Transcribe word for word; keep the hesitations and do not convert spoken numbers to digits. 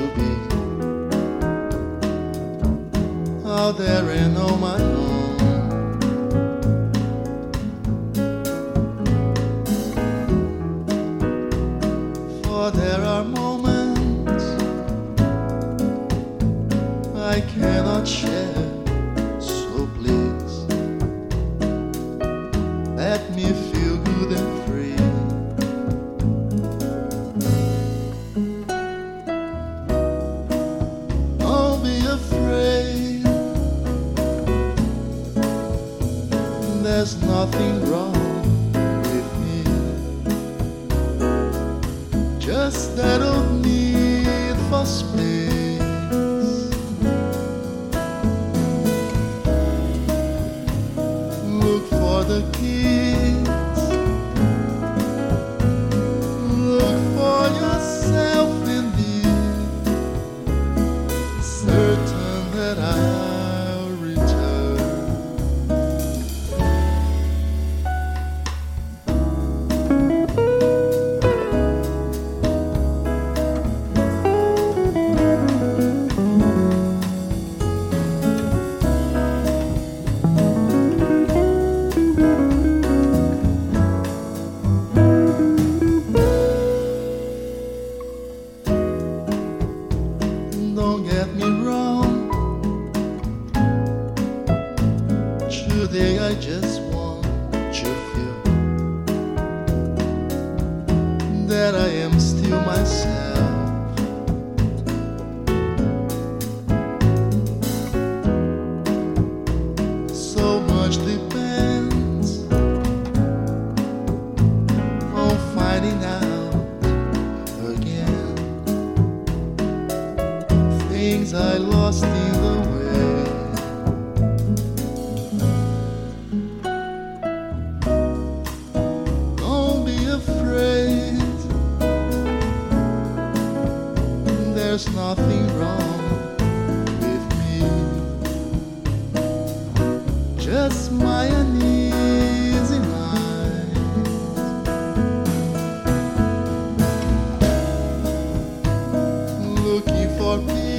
be out there and on my own. For there are moments I cannot share, so please let me feel good and free. Don't be afraid, there's nothing wrong with me, just that old need for space. Look for the kids, look for yourself indeed, certain that I'll return. Don't get me wrong, today I just want you to feel that I am still myself. So much depends on finding out again things I lost in the way. Don't be afraid, there's nothing wrong with me, just my uneasy mind. Looking for peace,